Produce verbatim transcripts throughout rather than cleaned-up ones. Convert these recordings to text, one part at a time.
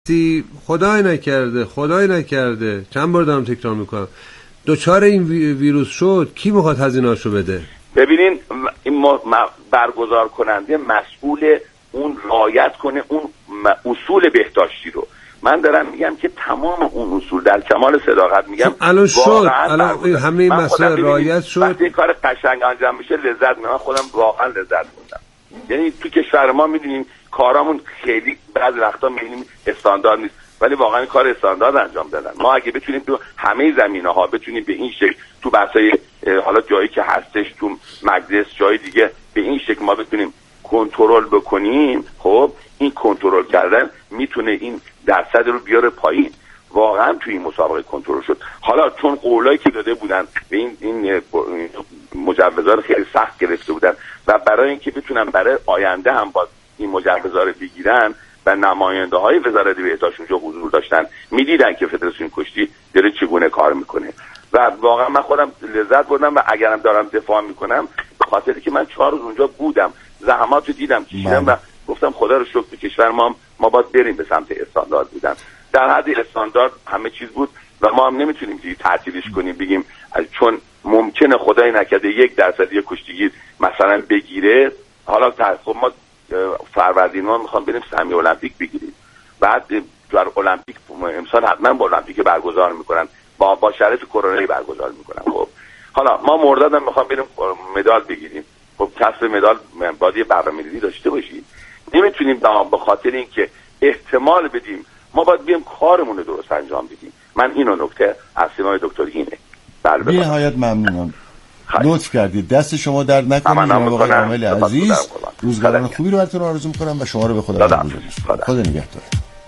وقتی خدای نکرده خدای نکرده چند بار دارم تکرار میکنم دوچار این ویروس شد، کی میخواد هزینه‌اشو بده؟ ببینین این برگزار کننده مسئول اون رعایت کنه اون اصول بهداشتی رو. من دارم میگم که تمام اون اصول در کمال صداقت میگم الان شد، الان همه این مسائل رعایت شد. وقتی کار قشنگ انجام میشه لذت میبرم، خودم واقعا لذت بردم. یعنی تو کشور ما میدونیم کارامون خیلی بعضی وقتا میبینیم استاندارد نیست، ولی واقعا کار استاندارد انجام دادن. ما اگه بتونیم تو همه زمینه‌ها بتونیم به این شکل تو بحث‌های حالا جایی که هستش تو مجلس جای دیگه به این شکل ما بتونیم کنترل بکنیم، خب این کنترل کردن میتونه این درصد رو بیاره پایین. واقعا توی این مسابقه کنترل شد. حالا چون قولایی که داده بودن به این این مجوزا رو خیلی سخت گرفته بودن و برای اینکه بتونن برای آینده هم باز این مجوزا رو بگیرن و نماینده های وزارت بهداشت اونجا حضور داشتن، میدیدن که فدراسیون کشتی داره چگونه کار میکنه و واقعا من خودم لذت بردم و اگرم دارم دفاع میکنم به خاطری که من چهار روز اونجا بودم، زحمات رو دیدم، کشیدم و گفتم خدا رو شکر تو کشور ما ما باید بریم به سمت استاندارد بودن. در حد استاندارد همه چیز بود و ما هم نمیتونیم دیگه تعطیلش کنیم بگیم چون ممکنه خدای نکرده یک درصد یک کشتیگیر مثلا بگیره. حالا خب ما فروردین ما میخوام بریم سهمیه المپیک بگیریم، بعد در المپیک امسال حتما با المپیک برگزار میکنن، با با شرایط کرونایی برگزار میکنن. خب حالا ما مرداد هم میخوام بریم مدال بگیریم، خب کسب مدال باید یه برنامه‌ریزی داشته باشیم. نمیتونیم به خاطر اینکه احتمال بدیم ما باید بیم کارمون رو درست انجام بدیم. من اینو نکته اصلی های دکتر اینه. بله بی نهایت ممنونم، لطف کردید، دست شما درد نکنه جناب آقای عامل عزیز. روزگاران خوبی رو براتون آرزو می‌کنم و شما رو به خدا می‌سپارم. خدا نگهدار.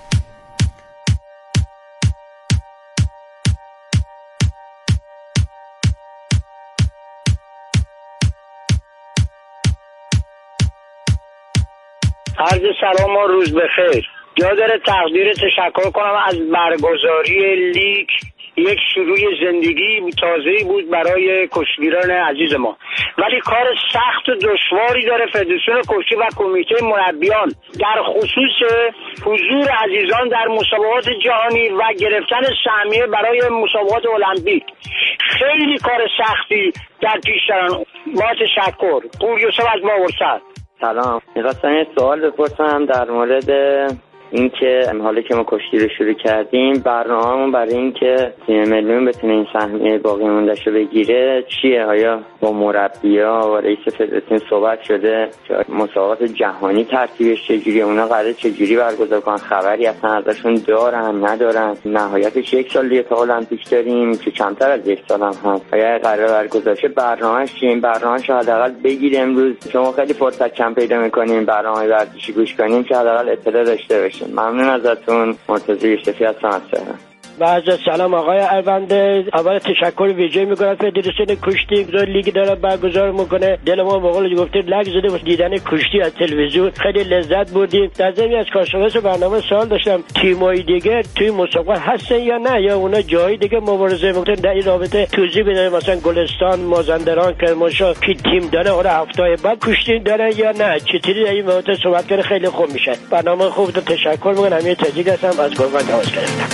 عرض سلام و روز بخیر. جا داره تقدیر تشکر کنم از برگزاری لیگ. یک شروع زندگی تازه‌ای بود برای کشتیگیران عزیز ما، ولی کار سخت و دشواری داره فدراسیون کشتی و کمیته مربیان در خصوص حضور عزیزان در مسابقات جهانی و گرفتن سهمیه برای مسابقات المپیک. خیلی کار سختی در پیش دارن. با تشکر. پور یوسف از ماورسر. سلام، می‌خواستم یه سوال بپرسم در مورد اینکه حالا که ما کشتی رو شروع کردیم برنامه‌مون برای اینکه تیم ملیمون بتونه این سهمیه باقی مونده‌شو بگیره چیه؟ آیا با مربی‌ها و رئیس فدراسیون صحبت شده؟ مسابقات جهانی ترتیبش چجوریه؟ اونا قراره چجوری برگزار کنن؟ خبری اصلا ازشون دارن ندارن؟ نهایتش یک سال دیگه تا المپیک داریم که کمتر از یک سال هم هست. اگر قراره برگزار شه برنامه‌اش چیه؟ این برنامه‌ش حداقل بگید. امروز شما خیلی فرصت کم پیدا می‌کنین برنامه ورزشی گوش کنیم که حداقل اطلاع داشته باشیم. ممنون ازتون. مرتضی یوسفی هستم از تهران. و از سلام آقای الونده. اول تشکر ویژه میکنم فدراسیون کشتی که لیگ داره برگزار میکنه. دل ما به قول گفته لگ زده بود دیدن کشتی از تلویزیون، خیلی لذت بردیم. در ضمن از کارشناس برنامه سوال داشتم تیمای دیگه توی مسابقه هستن یا نه، یا اونا جای دیگه مبارزه میکنن؟ در این رابطه توضیح بده، مثلا گلستان، مازندران، کرمانشاه که تیم داره اون هفته بعد کشتی داره یا نه؟ چطوری در این مورد صحبت کنه خیلی خوب میشه. برنامه خوب. تشکر میکنم. همین تاجیک هستم از گرگان تماس گرفتم.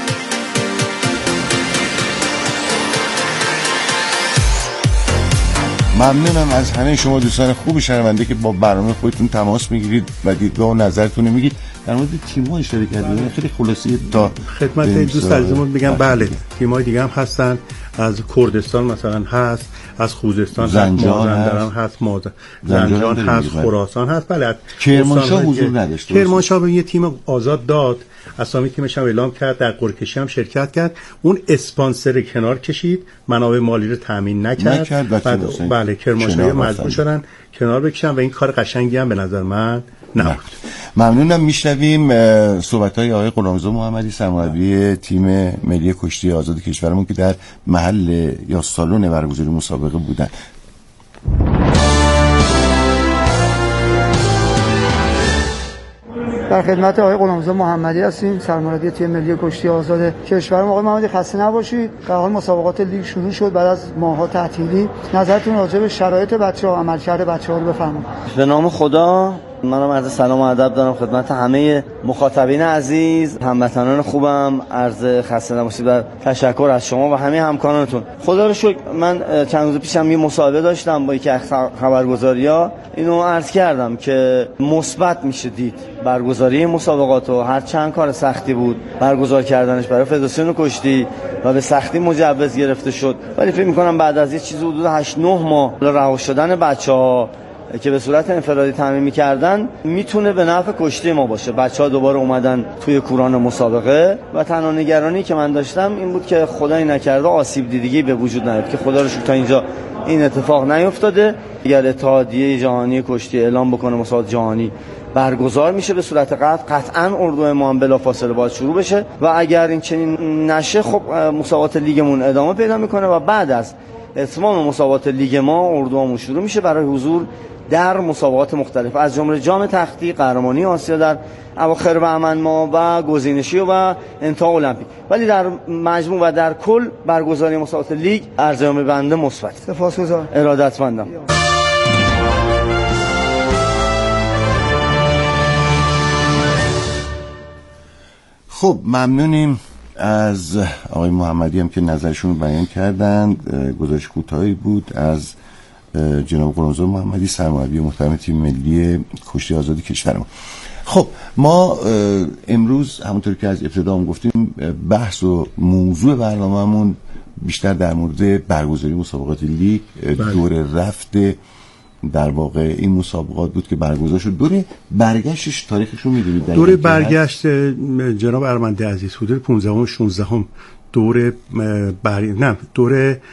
ممنونم از همه شما دوستان خوب شنونده که با برنامه خودتون تماس میگیرید و دیدگاه و نظرتون رو میگید. در مورد تیم‌ها اشاره کردید، خیلی خلاصی تا خدمت دوست عزیزمون بگم بله تیم‌های دیگه هم هستن. از کردستان مثلا هست، از خوزستان زنجان هست، هست مازندران زنجان هست، خراسان هست. بله کرمانشاه حضور نداشت. کرمانشاه به یه تیم آزاد داد، اسامی تیمش هم اعلام کرد، در قرعه‌کشی هم شرکت کرد. اون اسپانسر کنار کشید، منابع مالی رو تامین نکرد. نکرد بعد بله کرمانشاه مجبور شدن کنار بکشن و این کار قشنگی هم به نظر من نه. ممنونم. میشنویم صحبت‌های آقای غلامرضا محمدی سرمربی تیم ملی کشتی آزاد کشورمون که در محل یا سالن برگزاری مسابقه بودن. در خدمت آقای غلامرضا محمدی هستیم، سرمربی تیم ملی کشتی آزاد کشورم. آقای محمدی خسته نباشید. به حال مسابقات لیگ شروع شد بعد از ماه‌ها تعطیلی. نظرتون راجع به شرایط بچه‌ها، عملکرد بچه‌ها رو بفرمایید. به نام خدا منم عرض سلام و ادب دارم خدمت همه مخاطبین عزیز، هموطنان خوبم. عرض خسته نباشید و تشکر از شما و همه همکارانتون. خدا رو شکر من چند روز پیشم یه مصاحبه داشتم با یکی از خبرگزاری‌ها، اینو عرض کردم که مثبت میشه دید برگزاری مسابقات و هر چند کار سختی بود برگزار کردنش برای فدراسیون کشتی و به سختی مجوز گرفته شد، ولی فکر می‌کنم بعد از یه چیزی حدود هشت نه ماه رها شدن بچه‌ها که به صورت انفرادی تامین می‌کردن میتونه به نفع کشتی ما باشه. بچه‌ها دوباره اومدن توی کوران مسابقه و تنها نگرانی که من داشتم این بود که خدای نکرده آسیب دیدگی به وجود نیاد، که خدا رو شکر تا اینجا این اتفاق نیفتاده. اگر اتحادیه جهانی کشتی اعلام بکنه مسابقات جهانی برگزار میشه به صورت قطع، قطعاً اردو ما هم بلافاصله باید شروع بشه و اگر این چنین نشه خب مسابقات لیگمون ادامه پیدا میکنه و بعد از اتمام مسابقات لیگ ما اردومون شروع میشه برای حضور در مسابقات مختلف از جمله جام تختی، قهرمانی آسیا در اواخر بهمن ماه و گزینشی و انتها المپیک. ولی در مجموع و در کل برگزاری مسابقات لیگ ارزیابی بنده مثبت. سپاسگزارم. ارادتمندم. خب ممنونیم از آقای محمدی هم که نظرشون رو بیان کردند. گزارش کوتاهی بود از جناب قلمزاد محمدی، سرمربی محترم تیم ملی کشتی آزاد کشورمون. خب ما امروز همونطور که از ابتدا هم گفتیم بحث و موضوع برنامه‌مون بیشتر در مورد برگزاری مسابقات لیگ، دور رفته در واقع این مسابقات بود که برگزار شد. دوره برگشتش تاریخش رو می‌دونید؟ دوره برگشت جناب ارمنده عزیز حدود پانزدهم و شانزدهم دوره بر... نه دوره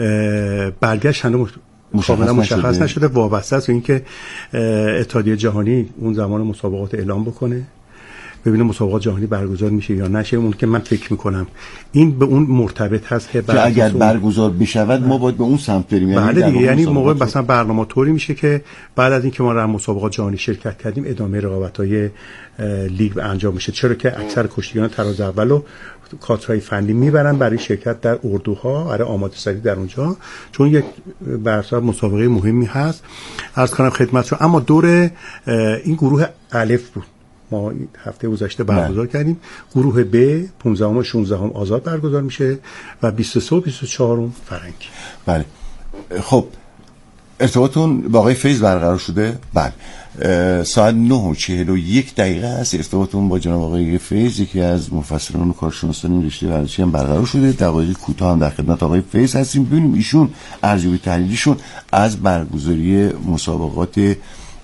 برگشت هنوز کاملا مشخص نشده، وابسته است به اینکه اتحادیه جهانی اون زمان مسابقات اعلام بکنه، ببینه مسابقات جهانی برگزار میشه یا نشه. اون که من فکر میکنم این به اون مرتبط هست که اگر برگزار بشود ما باید به اون سمت بریم. یعنی بله دیگه، یعنی موقع مثلا برنامه طوری میشه که بعد از اینکه ما در مسابقات جهانی شرکت کردیم ادامه رقابت‌های لیگ انجام میشه، چرا که اکثر کشتیگان تراز اولو کادرهای فنی میبرن برای شرکت در اردوها، برای آماده سازی در اونجا، چون یک برسر مسابقه مهمی هست. عرض کنم خدمتتون اما دور این گروه الف بود ما هفته گذشته برگزار کردیم. گروه ب پانزدهم و شانزدهم آزاد برگزار میشه و بیست و سه و بیست و چهار فرنگی. بله خب ارتباطتون با آقای فیض برقرار شده؟ بله ساعت نه و چهل و یک دقیقه است. ارتباطتون با جناب آقای فیض یکی از مفسران و کارشناسان رشته ورزشی هم برقرار شده. دقایق کوتاه هم در خدمت آقای فیض هستیم ببینیم ایشون ارزیابی تحلیلیشون از برگزاری مسابقات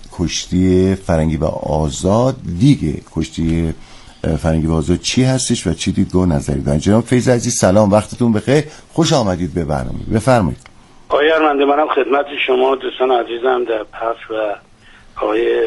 کشتی فرنگی و آزاد، لیگ کشتی فرنگی و آزاد چی هستش و چی دیدگاه و نظری دارن. جناب فیض عزیز سلام، وقتتون بخیر، خوش آمدید به برنامه، بفرمایید. آقای ارمنده منم خدمت شما دوستان عزیزم در پخش و آقای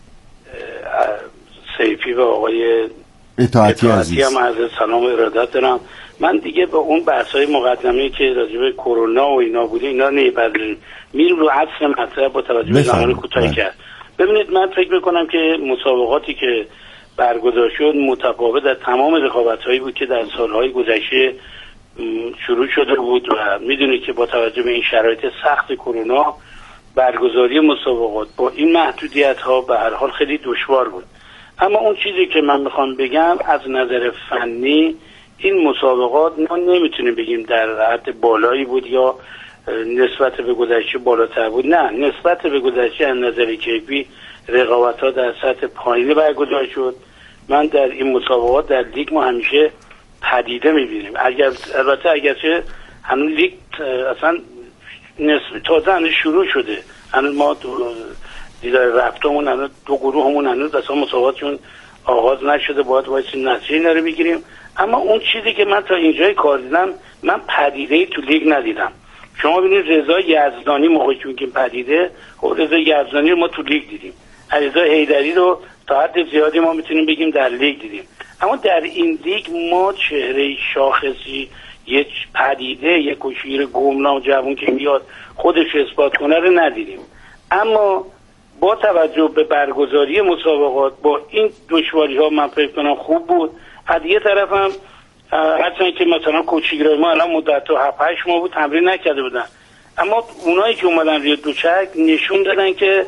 سیفی و آقای اطاعتی عزیز هم عرض سلام و ارادت دارم. من دیگه با اون بحث‌های مقدمه‌ای که راجع به کرونا و اینا بوده اینا نمی‌پردازیم، میریم رو اصل مطلب با توجه به زمان کوتاهی کرد. ببینید من فکر می‌کنم که مسابقاتی که برگزار شد متفاوت در تمام رقابت‌هایی بود که در سال‌های گذشته شروع شده بود و می‌دونید که با توجه به این شرایط سخت کرونا برگزاری مسابقات با این محدودیت‌ها به هر حال خیلی دشوار بود. اما اون چیزی که من می‌خوام بگم از نظر فنی این مسابقات ما نمیتونیم بگیم در حد بالایی بود یا نسبت به گذشته بالاتر بود. نه، نسبت به گذشته از نظر کیفی رقابت‌ها در سطح پایینی برگزار شد. من در این مسابقات در لیگ ما همیشه پدیده می‌بینیم. اگر البته اگرچه هنوز لیگ اصلا نسبت تازه هنوز شروع شده، هنوز ما دیدار رفتمون هنوز دو گروهمون هنوز اصلا مسابقاتشون آغاز نشده، باید وایسی نتیجه اینا رو بگیریم. اما اون چیزی که من تا اینجای کار دیدم من پدیده‌ای تو لیگ ندیدم. شما ببینید رضا یزدانی موقعی که میگیم پدیده، خب رضا یزدانی رو ما تو لیگ دیدیم، علیرضا حیدری رو تا حد زیادی ما میتونیم بگیم در لیگ دیدیم. اما در این لیگ ما چهره شاخصی، یک پدیده، یک کشیر گمنام جوان که میاد خودش اثبات کنه رو ندیدیم. اما با توجه به برگزاری مسابقات با این دشواری‌ها من فکر کنم خوب بود. از یه طرف هم هرچند که مثلا کوچیگرای ما الان مدت تا هفت هشت ماه بود تمرین نکرده بودن، اما اونایی که اومدن روی دوچرخ نشون دادن که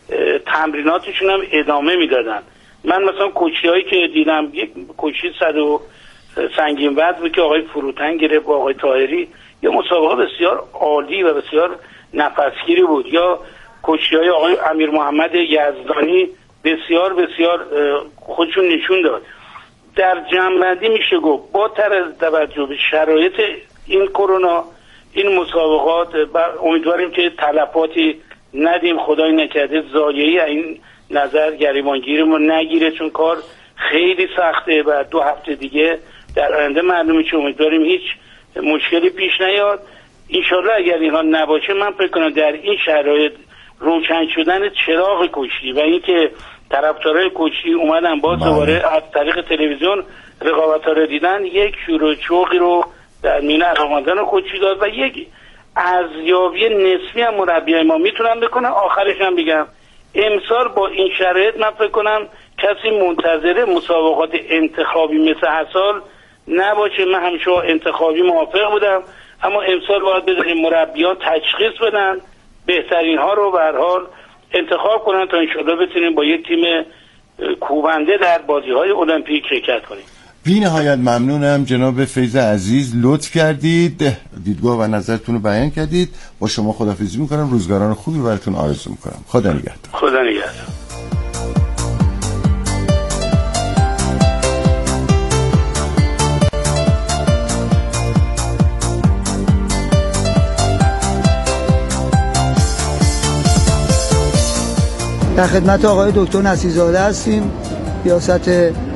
تمریناتشون هم ادامه میدادن. من مثلا کوچی هایی که دیدم، یک کوچی صد و سنگین وزن که آقای فروتن گرفت با آقای طاهری، یه مسابقه بسیار عالی و بسیار نفسگیری بود. یا کوچی های آقای امیر محمد یزدانی بسیار بسیار خودشون نشون داد. در جمع‌بندی میشه گفت با توجه به شرایط این کرونا، این مسابقات امیدواریم که تلفاتی ندیم، خدای نکرده ضایعی این نظر گریبانگیرمون نگیره، چون کار خیلی سخته و دو هفته دیگه در آینده معلومه که امیدواریم هیچ مشکلی پیش نیاد. انشالله اگر اینها نباشه، من فکر کنم در این شرایط روشن شدن چراغ کشتی و اینکه طرفدارای کشتی اومدن با دوباره از طریق تلویزیون رقابت‌ها رو دیدن، یک شور و شوقی رو در میان علاقه‌مندان کشتی داد و یک ارزیابی نسبی هم مربیای ما میتونن بکنن. آخرش هم بگم امسال با این شرایط من فکر کنم کسی منتظر مسابقات انتخابی مثل هر سال نباشه. من همیشه انتخابی موافق بودم، اما امسال باید بذاریم مربیان تشخیص بدن، بهترین ها رو به هر حال انتخاب کنن تا انشالله بتونیم با یک تیم کوبنده در بازی های المپیک شرکت کنیم. بی نهایت ممنونم جناب فیض عزیز، لطف کردید، دیدگاه و نظرتون رو بیان کردید. با شما خداحافظی میکنم، روزگاران خوبی براتون آرزو میکنم. خدا نگهدار. خدا نگهدار. در خدمت آقای دکتر نصیرزاده هستیم، ریاست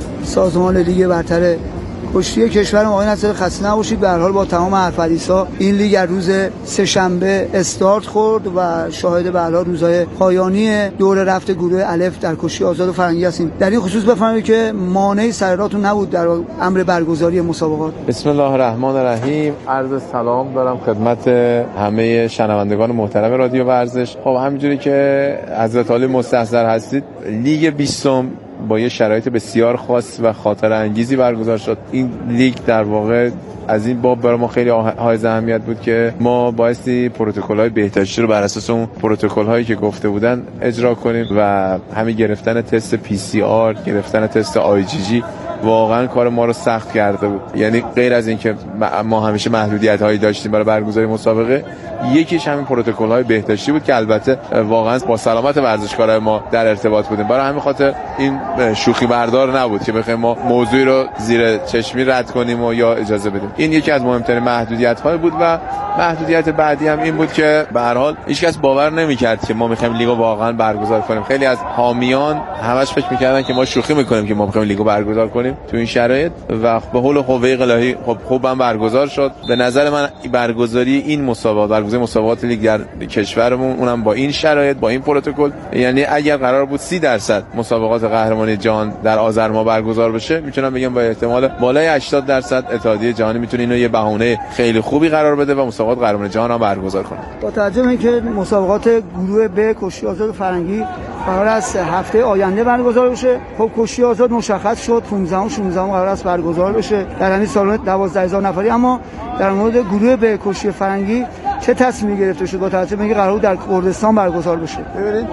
سازمان لیگ برتر کشتی کشور. آقای نصیر خسته نباشید. به هر حال با تمام حرف‌ها این لیگ از روز سه‌شنبه استارت خورد و شاهد به هر حال روزهای پایانی دور رفت گروه الف در کشتی آزاد و فرنگی هستیم. در این خصوص بفرمایید که مانعی سر راهتون نبود در امر برگزاری مسابقات. بسم الله الرحمن الرحیم. عرض سلام دارم خدمت همه شنوندگان محترم رادیو ورزش. خب همینجوری که حضرت عالی مستحضر هستید، لیگ بیستم با یه شرایط بسیار خاص و خاطر انگیزی برگزار شد. این لیگ در واقع از این باب برای ما خیلی حائز اهمیت بود که ما بایستی پروتکل‌های بهداشتی رو بر اساس اون پروتکل‌هایی که گفته بودن اجرا کنیم و همین گرفتن تست پی سی آر، گرفتن تست آی جی جی واقعا کار ما رو سخت کرده بود. یعنی غیر از این که ما همیشه محدودیت‌هایی داشتیم برای برگزاری مسابقه، یکیش همین پروتکل‌های بهداشتی بود که البته واقعا با سلامت ورزشکارای ما در ارتباط بودیم. برای همین خاطر این شوخی بردار نبود که بخوایم ما موضوعی رو زیر چشمی رد کنیم و یا اجازه بدیم. این یکی از مهمترین محدودیت‌ها بود. و محدودیت بعدی هم این بود که به هر حال هیچ کس باور نمی‌کرد که ما می‌خوایم لیگو واقعا برگزار کنیم. خیلی از حامیان همش فکر می‌کردن که ما شوخی می‌کنیم که ما می‌خوایم لیگو برگزار کنیم تو این شرایط و به حول حوه الهی خب خوبم برگزار شد. به نظر من برگزاری این مسابقات، برگزاری مسابقات لیگ در کشورمون، اونم با این شرایط، با این پروتکل، یعنی اگر قرار بود سی درصد مسابقات قهرمانی جهان در آذر ماه برگزار بشه، میتونم بگم با احتمال بالای هشتاد درصد اتحادیه جهانی میتونه اینو یه بهونه خیلی خوبی قرار بده و مسابقات قهرمانی جهان هم برگزار کنه. با توجه به اینکه مسابقات گروه ب کشتی آزاد فرنگی قرار است هفته آینده برگزار بشه، خب کشتی آزاد مشخص شد پانزده و شانزده قرار است برگزار بشه در همین سالن دوازده هزار نفری. اما در مورد گروه ب کشتی فرنگی چه تصمیمی گرفته شد با توجه به اینکه قرار در کردستان برگزار بشه؟ ببینید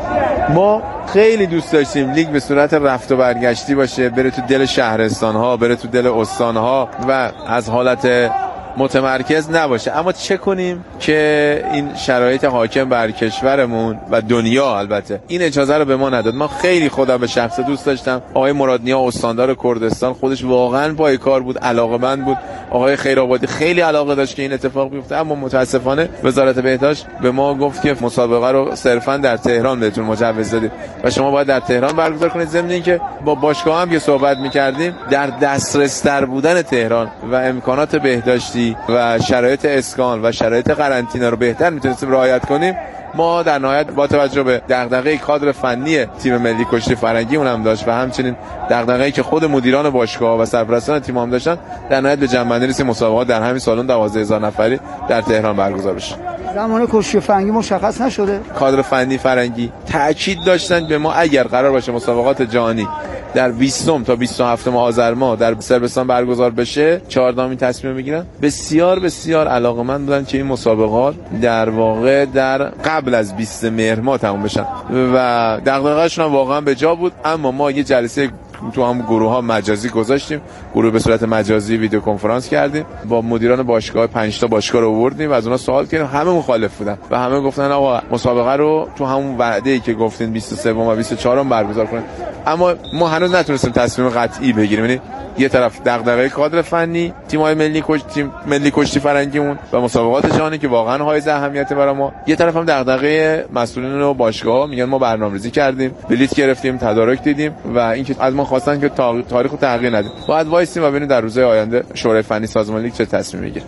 ما خیلی دوست داشتیم لیگ به صورت رفت و برگشتی باشه، بره تو دل شهرستان ها، بره تو دل استان ها و از حالت متمرکز نباشه. اما چه کنیم که این شرایط حاکم بر کشورمون و دنیا البته این اجازه رو به ما نداد. ما خیلی خودم به شخص دوست داشتم. آقای مرادنیا استاندار کردستان خودش واقعا پای کار بود، علاقه‌مند بود. آقای خیرآبادی خیلی علاقه داشت که این اتفاق بیفته، اما متاسفانه وزارت بهداشت به ما گفت که مسابقه رو صرفا در تهران بهتون مجوز دادیم و شما باید در تهران برگزار کنید. ضمن اینکه با باشگاه هم که صحبت می‌کردیم، در دسترس تر بودن تهران و امکانات بهداشتی و شرایط اسکان و شرایط قرنطینه رو بهتر میتونستیم رعایت کنیم. ما در نهایت با توجه به دغدغه کادر فنی تیم ملی کشتی فرنگی اونم داشت و همچنین دغدغه‌ای که خود مدیران باشگاه و سرپرستان تیم هم داشتن، در نهایت به جمع‌بندی رسید مسابقات در همین سالن دوازده هزار نفری در تهران برگزار بشه. زمان کشتی فرنگی مشخص نشده. کادر فنی فرنگی تاکید داشتن به ما اگر قرار باشه مسابقات جهانی در بیستم تا بیست و هفتم آذر ماه در صربستان برگزار بشه چهاردهمین تصمیم میگیرن. بسیار بسیار علاقه‌مند بودن که این مسابقات در واقع در قبل از بیست مهر ماه تموم بشن و دغدغه‌شون هم واقعا به جا بود. اما ما یه جلسه تو هم گروه ها مجازی گذاشتیم، گروه به صورت مجازی ویدیو کنفرانس کردیم، با مدیران باشگاه پنج تا باشگاه رو آوردیم و از اونها سوال کردیم، همه مخالف بودن و همه گفتن آقا مسابقه رو تو همون وعده‌ای که گفتین بیست و سه و بیست و چهار برگزار کنیم. اما ما هنوز نتونستیم تصمیم قطعی بگیریم. یعنی یه طرف دغدغه کادر فنی، تیم‌های ملی کشتی ملی کشتی فرنگیمون و مسابقات جهانی که واقعا حائز اهمیت برای ما، یه طرف هم دغدغه مسئولین و باشگاه‌ها، میگن ما برنامه‌ریزی کردیم، بلیط گرفتیم، تدارک دیدیم و اینکه از ما خواستن که تاریخو تغییر ندیم. باید وایسیم و ببینیم در روزهای آینده شورای فنی سازمان لیگ چه تصمیمی میگیره.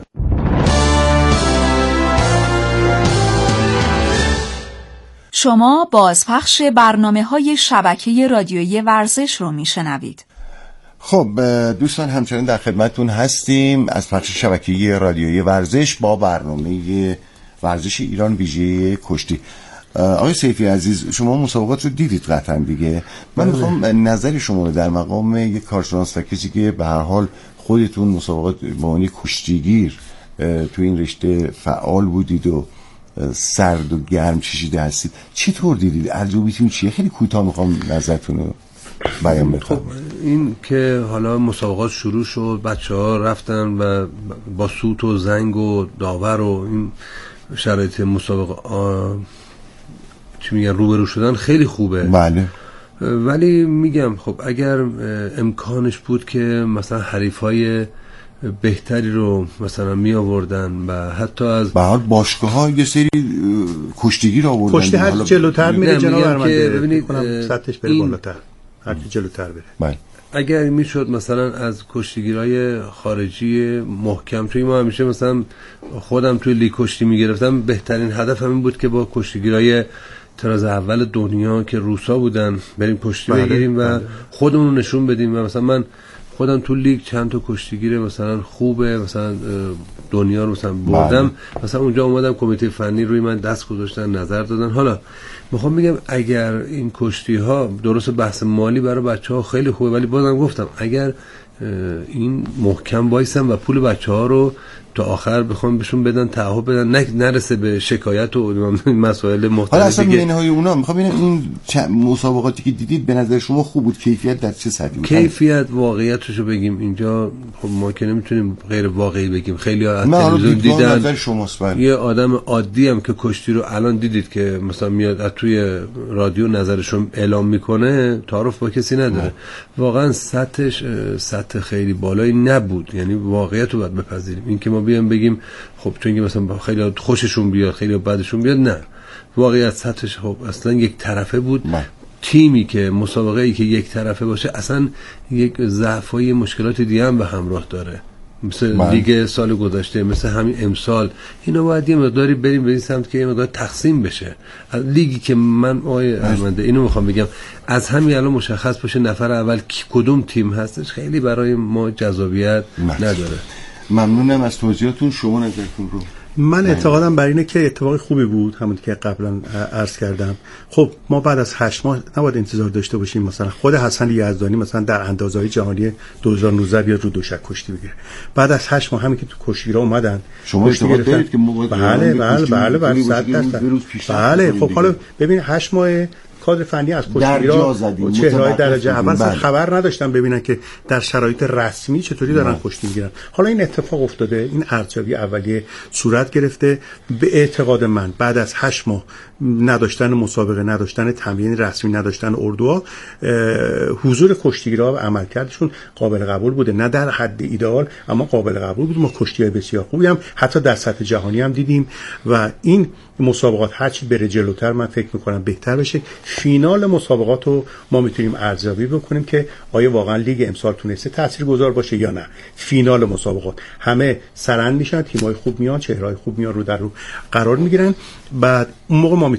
شما بازپخش برنامه‌های شبکه رادیویی ورزش رو میشنوید. خب دوستان همچنان در خدمتتون هستیم از پخش شبکه‌ای رادیویی ورزش با برنامه ورزش ایران ویژه کشتی. آقای سیفی عزیز، شما مسابقات رو دیدید قطعا دیگه. من میخوام نظر شما رو در مقام یک کارشناس و کسی که به هر حال خودتون مسابقات به عنوان کشتیگیر تو این رشته فعال بودید و سرد و گرم چشیده هستید، چطور دیدید؟ ارزیابیتون چیه؟ خیلی کوتاه میخوام نظرتون رو بیان بکنم. خب این که حالا مسابقات شروع شد، بچه‌ها رفتن و با سوت و زنگ و داور و این شرایط مسابقه آ... چی میگن روبرو شدن خیلی خوبه. بله. ولی میگم خب اگر امکانش بود که مثلا حریفای بهتری رو مثلا می آوردن و حتی از به حال باشگاه‌ها یه سری کشتیگیر آوردن، کشتی هر جلوتر میره جناب ارمنده، ببینید سطحش بره بالاتر، هر کی جلوتر بره. بله. اگر میشد مثلا از کشتیگیرای خارجی محکم، توی ما همیشه مثلا خودم توی لیگ کشتی میگرفتم، بهترین هدف همین بود که با کشتیگیرای تراز اول دنیا که روسا بودن بریم کشتی بله، بگیریم و بله. خودمون نشون بدیم. و مثلا من خودم تو لیگ چند تا کشتیگیر مثلا خوبه مثلا دنیا رو مثلا بردم، بله. مثلا اونجا اومدم کمیته فنی روی من دست گذاشتن، نظر دادن. حالا میخوام بگم اگر این کشتی ها درست بحث مالی برای بچه ها خیلی خوبه، ولی بازم گفتم اگر این محکم وایسن و پول بچه ها رو تا آخر بخوام بهشون بدن، تعهد بدن، نرسه به شکایت و مسائل مختلفی. حالا اصلا منهای اونا میخوام ببینم این مسابقاتی که دیدید به نظر شما خوب بود؟ کیفیت در چه سطحی بود؟ کیفیت واقعیتش رو بگیم اینجا خب ما که نمیتونیم غیر واقعی بگیم. خیلی ها تلویزیون دیدن، نظر شماست. یه آدم عادی هم که کشتی رو الان دیدید که مثلا میاد از توی رادیو نظرشون اعلام میکنه، تعارف با کسی نداره. نه. واقعا سطحش سطح خیلی بالایی نبود، یعنی واقعیت رو باید بپذیریم. این که ما بیام بگیم خب چون که مثلا خیلی خوششون بیاد خیلی بعدشون بیاد، نه، واقعیت سطحش خب اصلا یک طرفه بود. نه. تیمی که مسابقه ای که یک طرفه باشه اصلا یک ضعفای مشکلات دیگه هم به همراه داره، مثل من. لیگ سال گذشته، مثل همین امسال. اینا باید یه مقداری بریم به این سمت که یه مقدار تقسیم بشه. لیگی که من آقای ارمنده اینو میخوام بگم از همین الان مشخص باشه نفر اول کی کدوم تیم هستش، خیلی برای ما جذابیت نداره. ممنونم از توضیحاتون. شما نظرتون رو؟ من اعتقادم بر اینه که اتفاقی خوبی بود، همون که قبلا عرض کردم. خب ما بعد از هشت ماه نباید انتظار داشته باشیم مثلا خود حسن یزدانی مثلا در اندازه‌های جهانی دو هزار و نوزده بیاد رو دوشک کشتی بگیره. بعد از هشت ماه همین که تو کشتیگیرا اومدن شما اشتباه دارید که بله بله بله بله بله. خب حالا ببین هشت ماه کادر فنی از کشتیگیرا چهره‌های درجه اول بله. خبر نداشتن ببینن که در شرایط رسمی چطوری دارن کشتی میگیرن. حالا این اتفاق افتاده، این ارزیابی اولیه صورت گرفته. به اعتقاد من بعد از هشت ماه نداشتن مسابقه، نداشتن تمرین رسمی، نداشتن اردوها، حضور کشتیگیرا و عملکردشون قابل قبول بوده، نه در حد ایدئال اما قابل قبول بود. ما کشتی‌های بسیار خوبی هم حتی در سطح جهانی هم دیدیم و این مسابقات هرچی بره جلوتر من فکر می‌کنم بهتر بشه. فینال مسابقات رو ما میتونیم ارزیابی بکنیم که آیا واقعا لیگ امسال تونسته تاثیرگذار باشه یا نه. فینال مسابقات همه سرند میشن، تیم‌های خوب میان، چهره‌های خوب میان، رو در رو قرار میگیرن. بعد اون موقع ما میتونیم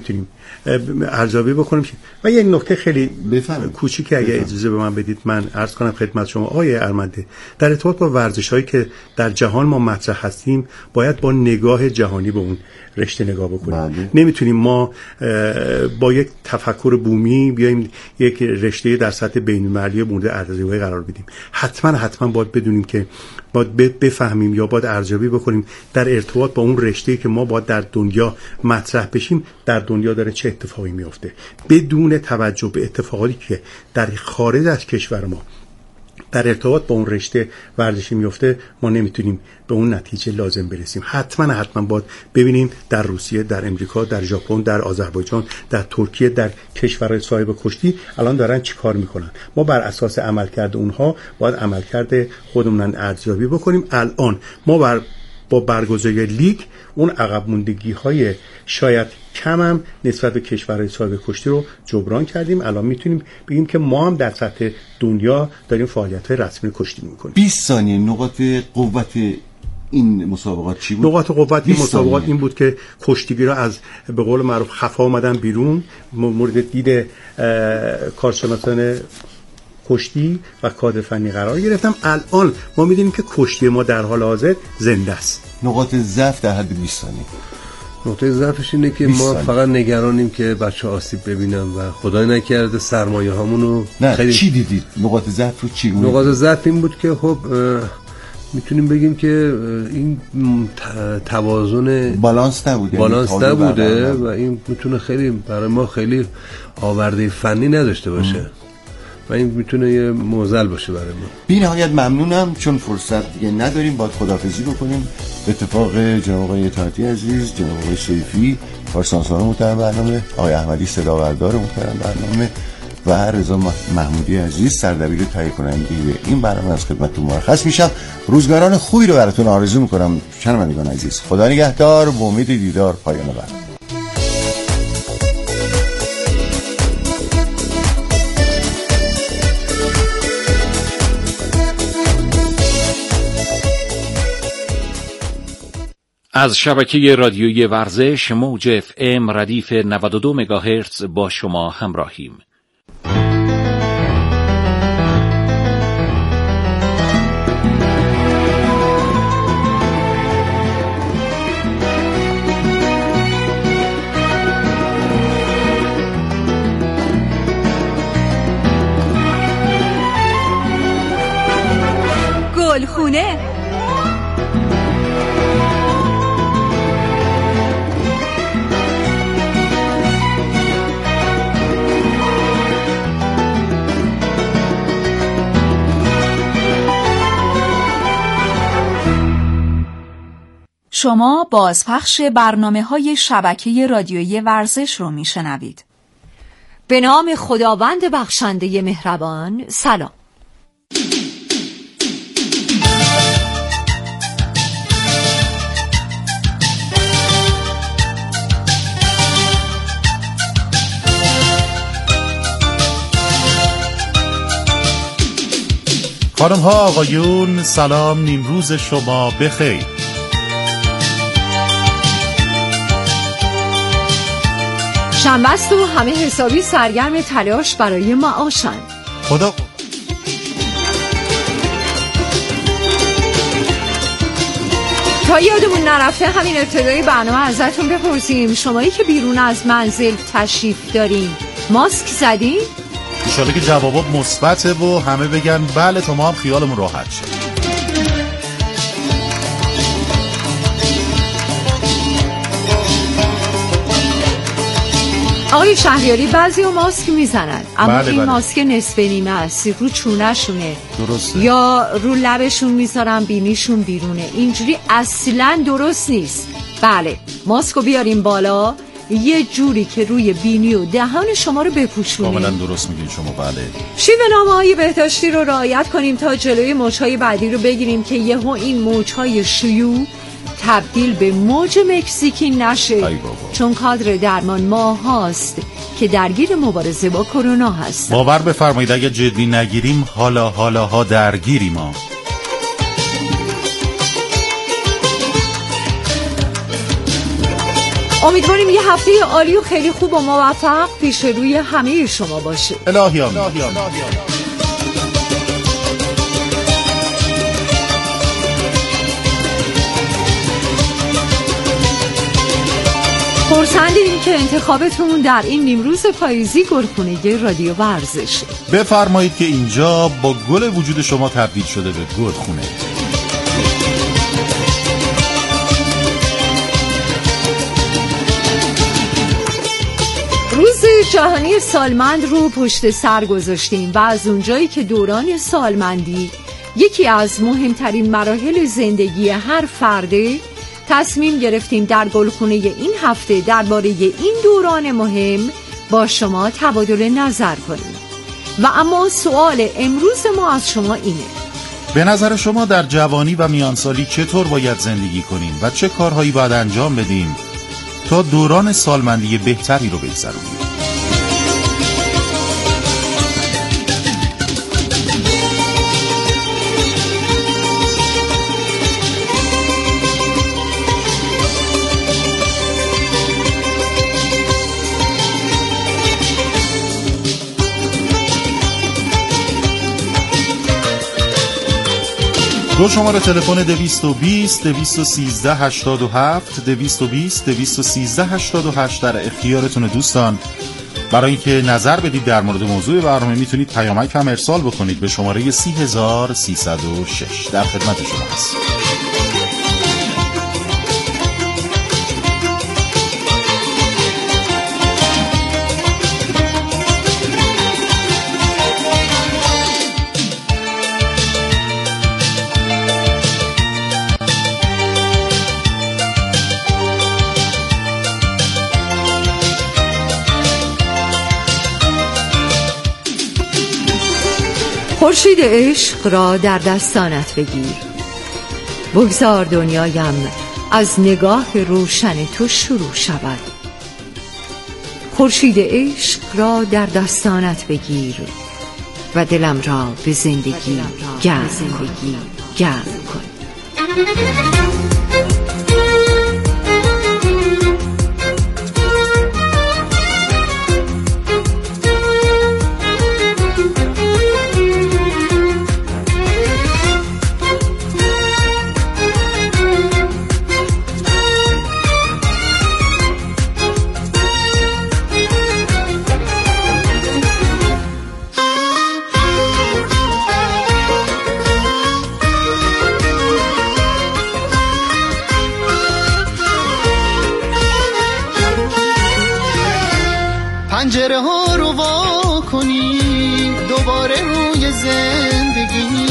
ارزیابی بکنیم. و یک نکته خیلی کوچیکی اگه اجازه به من بدید من عرض کنم خدمت شما آقای ارمنده، در ارتباط با ورزش‌هایی که در جهان ما مطرح هستیم باید با نگاه جهانی به اون رشته نگاه بکنیم. بله. نمیتونیم ما با یک تفکر بومی بیایم یک رشته در سطح بین‌المللی مورد ارزیابی قرار بدیم. حتما حتما باید بدونیم که باید بفهمیم یا باید ارزیابی بکنیم در ارتباط با اون رشته‌ای که ما باید در دنیا مطرح بشیم در دنیا داره چه اتفاقی میفته. بدون توجه به اتفاقاتی که در خارج از کشور ما در ارتباط با اون رشته ورزشی میفته ما نمیتونیم به اون نتیجه لازم برسیم. حتما حتما باید ببینیم در روسیه، در امریکا، در ژاپن، در آذربایجان، در ترکیه، در کشورهای صاحب کشتی الان دارن چی کار میکنن. ما بر اساس عملکرد اونها باید عملکرد خودمون ارزیابی بکنیم. الان ما بر با برگزاری لیگ اون عقب موندگی های شاید کم هم نسبت به کشورهای صاحب کشتی رو جبران کردیم. الان میتونیم بگیم که ما هم در سطح دنیا داریم فعالیت‌های رسمی کشتی میکنیم. بیست ثانیه نقاط قوت این مسابقات چی بود؟ نقاط قوت این مسابقات این بود که کشتیگیرا از به قول معروف خفا آمدن بیرون، مورد دید کارشناسان کشتی و کادر فنی قرار گرفتم. الان ما میدونیم که کشتی ما در حال حاضر زنده است. نقاط ضعف در حد بیست ثانیه. نقطه ضعفش اینه که ما فقط نگرانیم که بچه آسیب ببینن و خدای نکرده سرمایه هامونو خیلی... چی دیدید؟ نقاط ضعف رو چی بود؟ نقاط ضعف این بود که خب میتونیم بگیم که این توازن بالانس نبوده بالانس نبوده و این میتونه خیلی برای ما خیلی آورده فنی نداشته باشه ام. و این میتونه یه معضل باشه برای ما. بی نهایت ممنونم چون فرصت دیگه نداریم باید خداحافظی بکنیم. به اتفاق جناب آقای اطاعتی عزیز، جناب آقای سیفی کارشناسان محترم برنامه، آقای احمدی صداوردار محترم برنامه و رضا محمودی عزیز سردبیر تهیه کننده این برنامه از خدمتتون مرخص میشم. روزگاران خوبی رو براتون آرزو میکنم شنوندگان عزیز. خدا نگهدار و امید دیدار پایان برنامه. از شبکه رادیویی ورزش موج اف ام ردیف نود و دو مگاهرتز با شما همراهیم. گلخونه شما بازپخش برنامه‌های شبکه رادیویی ورزش رو میشنوید. به نام خداوند بخشنده مهربان. سلام. خانم ها آقایون سلام، نیمروز شما بخیر. شنبه است و همه حسابی سرگرم تلاش برای معاشن. خدا تا یادمون نرفته همین ابتدای برنامه ازتون بپرسیم شمایی که بیرون از منزل تشریف دارین ماسک زدین؟ انشالله که جوابات مثبته و همه بگن بله تا ما هم خیالمون راحت شه. آقای شهریاری بعضی ها ماسک میزنن اما بله این بله. ماسک نصف نیمه است، رو چونه شونه درسته. یا رو لبشون میذارن بینیشون بیرونه، اینجوری اصلا درست نیست. بله ماسک رو بیاریم بالا یه جوری که روی بینی و دهان شما رو بپوشونه. کاملا درست میگین شما. بله شیوه‌نامه‌های بهداشتی رو رعایت کنیم تا جلوی موج‌های بعدی رو بگیریم که یهو این موج‌های شیوع تبدیل به موج مکزیکی نشه، چون کادر درمان ما هاست که درگیر مبارزه با کرونا هست. باور بفرمایید اگه جدی نگیریم حالا حالا ها درگیریم ما. امیدواریم یه هفته عالی و خیلی خوب و موفق پیش روی همه شما باشه. الهی آمین. خرسندیم که انتخابتون در این نیمروز پاییزی گلخونه رادیو ورزشه. بفرمایید که اینجا با گل وجود شما تبدیل شده به گلخونه. روز جهانی سالمند رو پشت سر گذاشتیم و از اونجایی که دوران سالمندی یکی از مهمترین مراحل زندگی هر فرده، تصمیم گرفتیم در گلخونه این هفته درباره این دوران مهم با شما تبادل نظر کنیم. و اما سوال امروز ما از شما اینه: به نظر شما در جوانی و میانسالی چطور باید زندگی کنیم و چه کارهایی باید انجام بدیم تا دوران سالمندی بهتری رو بگذرونیم؟ دو شماره تلفن دویست و بیست دویست و سیزده هشتاد و هفت دویست و بیست دویست و سیزده هشتاد و هشت در اختیارتون دوستان. برای اینکه نظر بدید در مورد موضوع برنامه میتونید پیامک هم ارسال بکنید به شماره سی هزار و سیصد و شش. در خدمت شما هست. خورشید عشق را در دستانت بگیر، بگذار دنیایم از نگاه روشن تو شروع شود. خورشید عشق را در دستانت بگیر و دلم را به زندگی گرم کن گرم کن. پنجره ها رو وا کنی دوباره روی زندگی،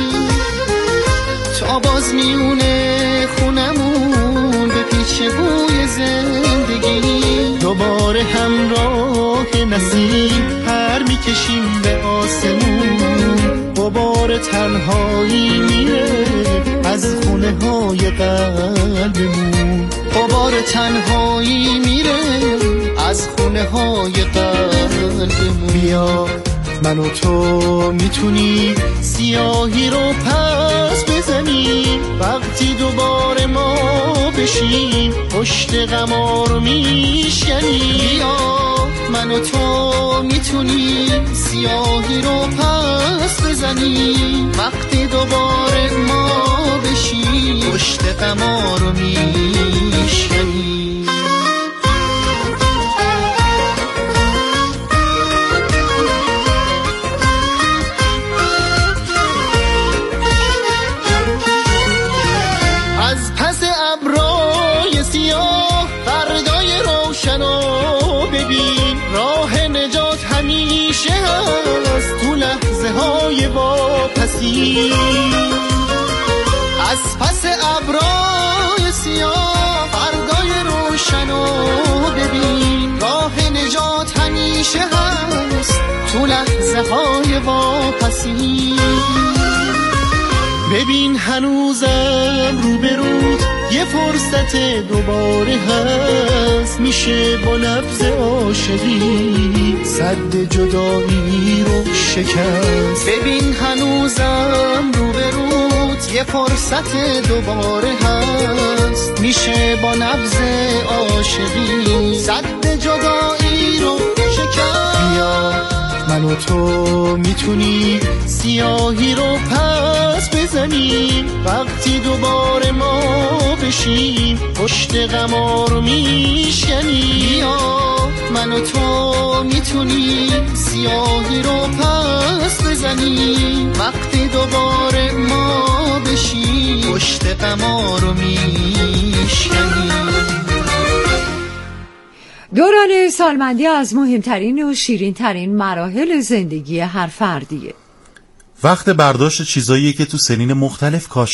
تا باز میونه خونمون به پیچ بوی زندگی. دوباره همراه نسیم پر میکشیم به آسمون، دوباره تنهایی میره از خونه های قلبمون، دوباره تنهایی میره از خونه های قلبمون. بیا من و تو میتونی سیاهی رو پس بزنیم، وقتی دوباره ما بشیم پشت غما رو میشکنیم. بیا من و تو میتونی سیاهی رو پس بزنیم، وقتی دوباره ما بشیم پشت غما رو میشکنیم. تو لحظه های واپسی از پس ابرای سیاه فردای روشنو ببین، راه نجات همیشه هست تو لحظه های واپسی. ببین هنوزم روبروت یه فرصت دوباره هست، میشه با لفظ عاشقی سد جدایی رو شکست. ببین هنوزم روبروت یه فرصت دوباره هست، میشه با نبض عاشقی سد جدایی رو شکست. بیا من و تو میتونی سیاهی رو پس بزنیم، وقتی دوباره ما بشیم پشت غما رو میشکنیم. بیا من و تو میتونی سیاهی رو پس بزنیم، وقتی دوباره ما بشیم پشت غما رو میشکنیم. دوران سالمندی از مهمترین و شیرینترین مراحل زندگی هر فردیه. وقت برداشت چیزاییه که تو سنین مختلف کاشته